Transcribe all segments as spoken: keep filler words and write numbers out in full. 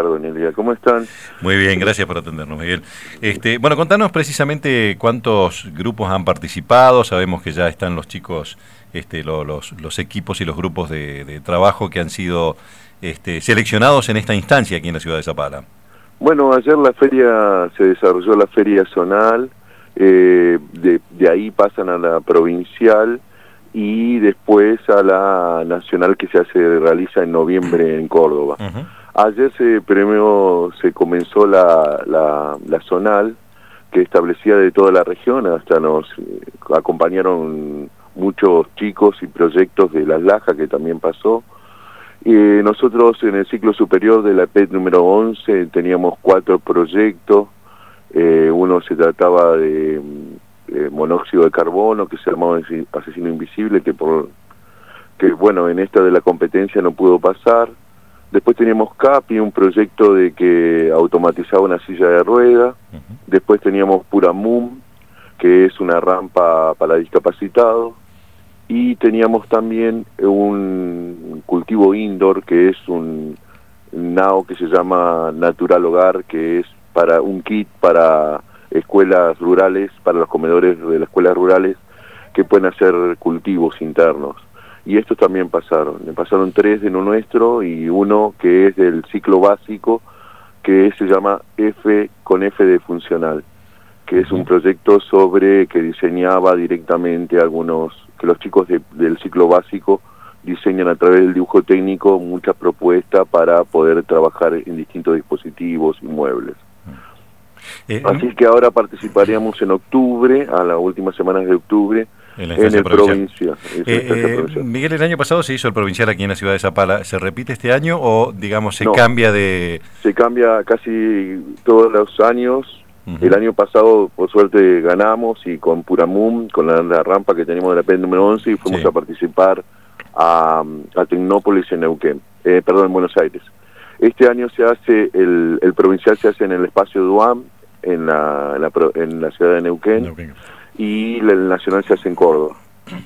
Ricardo, Nelia. ¿Cómo están? Muy bien, gracias por atendernos, Miguel. Este, bueno, contanos precisamente cuántos grupos han participado. Sabemos que ya están los chicos, este, lo, los, los equipos y los grupos de, de trabajo que han sido este, seleccionados en esta instancia aquí en la ciudad de Zapala. Bueno, ayer la feria, se desarrolló la feria zonal, eh, de, de ahí pasan a la provincial y después a la nacional que se hace realiza en noviembre en Córdoba. Uh-huh. Ayer se premió, se comenzó la, la, la zonal, que establecía de toda la región, hasta nos eh, acompañaron muchos chicos y proyectos de Las Lajas, que también pasó. Eh, nosotros en el ciclo superior de la E P E T número once teníamos cuatro proyectos. Eh, uno se trataba de eh, monóxido de carbono, que se llamaba asesino invisible, que por que bueno, en esta de la competencia no pudo pasar. Después teníamos C A P I, un proyecto de que automatizaba una silla de rueda. Uh-huh. Después teníamos Puramum, que es una rampa para discapacitados. Y teníamos también un cultivo indoor, que es un nao que se llama Natural Hogar, que es para un kit para escuelas rurales, para los comedores de las escuelas rurales, que pueden hacer cultivos internos. Y estos también pasaron. Me pasaron tres de lo nuestro y uno que es del ciclo básico, que se llama F con F de funcional, que es un proyecto sobre que diseñaba directamente algunos, que los chicos de, del ciclo básico diseñan a través del dibujo técnico muchas propuestas para poder trabajar en distintos dispositivos y muebles. Eh, Así que ahora participaríamos en octubre, a las últimas semanas de octubre, en, la en el provincia. Eh, eh, Miguel, el año pasado se hizo el provincial aquí en la ciudad de Zapala. ¿Se repite este año o, digamos, se no, cambia de...? Se cambia casi todos los años. Uh-huh. El año pasado, por suerte, ganamos y con Puramum, con la, la rampa que teníamos de la E P E T número once, y fuimos sí. a participar a, a Tecnópolis en Neuquén, eh, perdón, en Buenos Aires. Este año se hace, el, el provincial se hace en el espacio Duam, en la, en la, en la ciudad de Neuquén, Neuquén. Y el nacional se hace en Córdoba.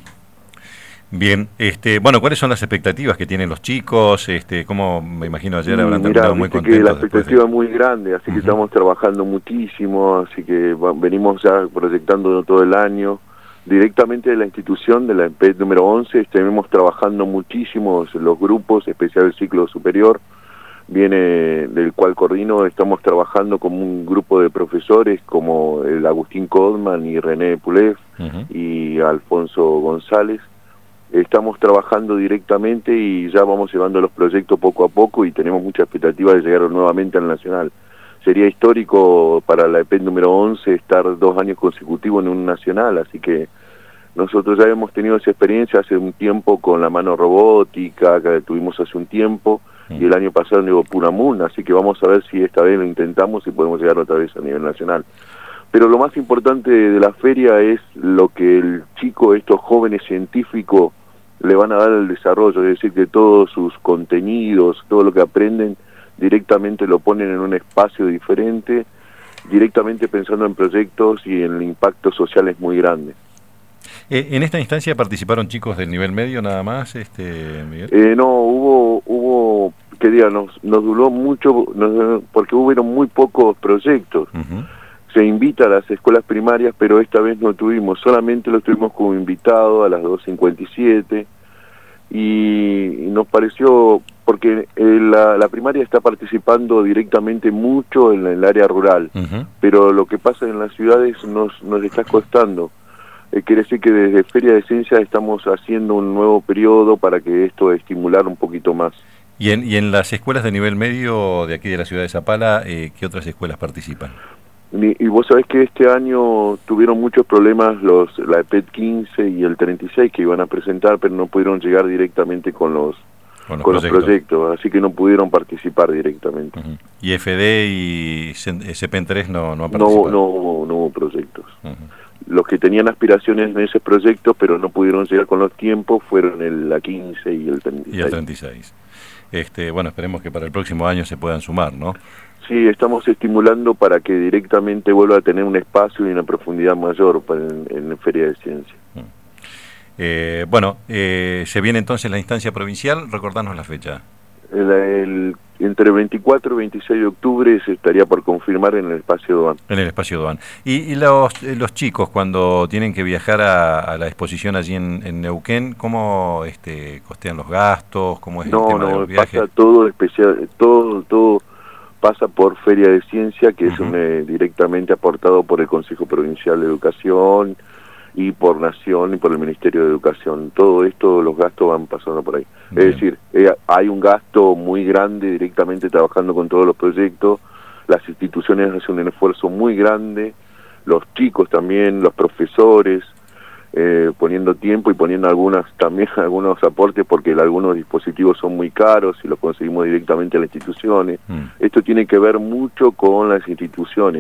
Bien, este, bueno, ¿cuáles son las expectativas que tienen los chicos? Este, ¿cómo, me imagino ayer habrán Mirá, terminado muy contentos? Que la expectativa de... es muy grande, así uh-huh. que estamos trabajando muchísimo, así que va, venimos ya proyectando todo el año. Directamente de la institución de la E P E T número once, estuvimos trabajando muchísimo los grupos, especial el ciclo superior, viene del cual coordino, estamos trabajando como un grupo de profesores como el Agustín Codman y René Pulev uh-huh. y Alfonso González. Estamos trabajando directamente y ya vamos llevando los proyectos poco a poco y tenemos mucha expectativa de llegar nuevamente al nacional. Sería histórico para la E P E T número once estar dos años consecutivos en un nacional, así que nosotros ya hemos tenido esa experiencia hace un tiempo con la mano robótica, que tuvimos hace un tiempo, y el año pasado llegó Puramum, así que vamos a ver si esta vez lo intentamos y podemos llegar otra vez a nivel nacional. Pero lo más importante de la feria es lo que el chico, estos jóvenes científicos, le van a dar al desarrollo, es decir, que todos sus contenidos, todo lo que aprenden, directamente lo ponen en un espacio diferente, directamente pensando en proyectos y el impacto social es muy grande. Eh, ¿En esta instancia participaron chicos del nivel medio nada más, este Miguel? Eh, no, hubo, hubo que diga, nos, nos duró mucho, nos, porque hubieron muy pocos proyectos. Uh-huh. Se invita a las escuelas primarias, pero esta vez no tuvimos, solamente lo tuvimos como invitado a las dos cincuenta y siete, y, y nos pareció, porque eh, la, la primaria está participando directamente mucho en, la, en el área rural, uh-huh. pero lo que pasa en las ciudades nos, nos está costando. Eh, quiere decir que desde Feria de Ciencias estamos haciendo un nuevo periodo para que esto estimular un poquito más. ¿Y en, y en las escuelas de nivel medio de aquí de la ciudad de Zapala, eh, qué otras escuelas participan? Y, y vos sabés que este año tuvieron muchos problemas los la E P E T quince y el treinta y seis que iban a presentar, pero no pudieron llegar directamente con los con los, con proyectos. los proyectos, así que no pudieron participar directamente. Uh-huh. ¿Y F D y C P E N tres no, no han participado? No, no, no hubo proyectos. Uh-huh. Los que tenían aspiraciones en ese proyecto, pero no pudieron llegar con los tiempos, fueron el la quince y el treinta y seis. Y el treinta y seis. Este, bueno, esperemos que para el próximo año se puedan sumar, ¿no? Sí, estamos estimulando para que directamente vuelva a tener un espacio y una profundidad mayor para en, en Feria de Ciencia. Eh, bueno, eh, se viene entonces la instancia provincial, recordanos la fecha. El, el, entre veinticuatro y veintiséis de octubre se estaría por confirmar en el espacio Doan. En el espacio Doan. ¿Y, y los, los chicos cuando tienen que viajar a, a la exposición allí en, en Neuquén, cómo este, costean los gastos? ¿Cómo es no, el tema no, de los viajes? pasa todo especial, todo, todo pasa por Feria de Ciencia, que uh-huh. es un, eh, directamente aportado por el Consejo Provincial de Educación y por Nación y por el Ministerio de Educación. Todo esto, los gastos van pasando por ahí. Bien. Es decir, eh, hay un gasto muy grande directamente trabajando con todos los proyectos, las instituciones hacen un esfuerzo muy grande, los chicos también, los profesores, eh, poniendo tiempo y poniendo algunas también algunos aportes porque algunos dispositivos son muy caros y los conseguimos directamente en las instituciones. Mm. Esto tiene que ver mucho con las instituciones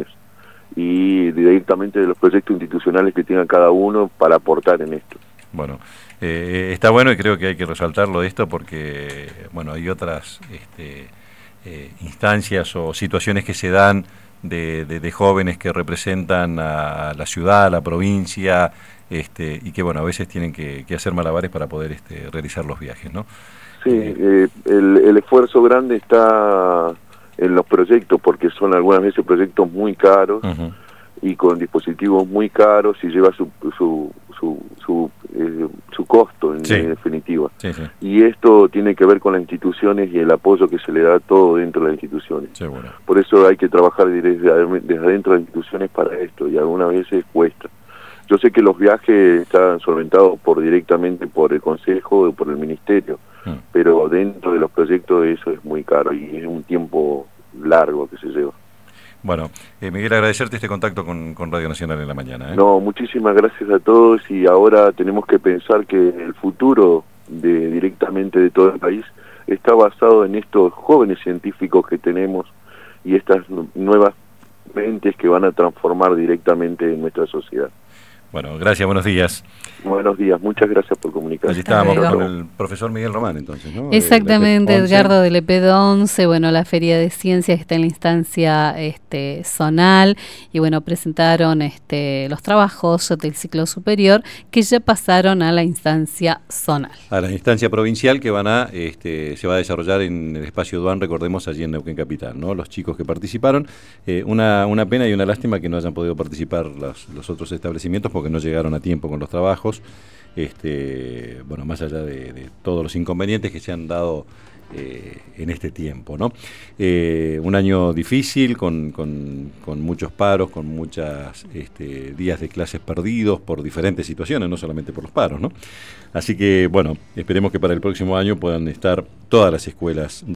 y directamente de los proyectos institucionales que tenga cada uno para aportar en esto. Bueno, eh, está bueno y creo que hay que resaltarlo de esto porque, bueno, hay otras este, eh, instancias o situaciones que se dan de, de, de jóvenes que representan a la ciudad, a la provincia, este, y que, bueno, a veces tienen que, que hacer malabares para poder este, realizar los viajes, ¿no? Sí, eh, el, el esfuerzo grande está en los proyectos, porque son algunas veces proyectos muy caros uh-huh. y con dispositivos muy caros y lleva su su su su, eh, su costo en, sí. en definitiva. Sí, sí. Y esto tiene que ver con las instituciones y el apoyo que se le da todo dentro de las instituciones. Sí, bueno. Por eso hay que trabajar desde, desde adentro de las instituciones para esto y algunas veces cuesta. Yo sé que los viajes están solventados por directamente por el Consejo o por el Ministerio, mm. pero dentro de los proyectos eso es muy caro y es un tiempo largo que se lleva. Bueno, eh, Miguel, agradecerte este contacto con, con Radio Nacional en la mañana. ¿eh? No, muchísimas gracias a todos y ahora tenemos que pensar que el futuro de directamente de todo el país está basado en estos jóvenes científicos que tenemos y estas nuevas mentes que van a transformar directamente en nuestra sociedad. Bueno, gracias, buenos días. Buenos días, muchas gracias por comunicarse. Allí estábamos con el profesor Miguel Román, entonces, ¿no? Exactamente, de Edgardo del E P D once, bueno, la Feria de Ciencias está en la instancia este, zonal, y bueno, presentaron este, los trabajos del ciclo superior que ya pasaron a la instancia zonal. A la instancia provincial que van a, este, se va a desarrollar en el espacio Doan, recordemos, allí en Neuquén Capital, ¿no? Los chicos que participaron, eh, una, una pena y una lástima que no hayan podido participar los, los otros establecimientos porque no llegaron a tiempo con los trabajos. Este, bueno, más allá de, de todos los inconvenientes que se han dado eh, en este tiempo, ¿no? Eh, un año difícil, con, con, con muchos paros, con muchos este, días de clases perdidos por diferentes situaciones, no solamente por los paros, ¿no? Así que, bueno, esperemos que para el próximo año puedan estar todas las escuelas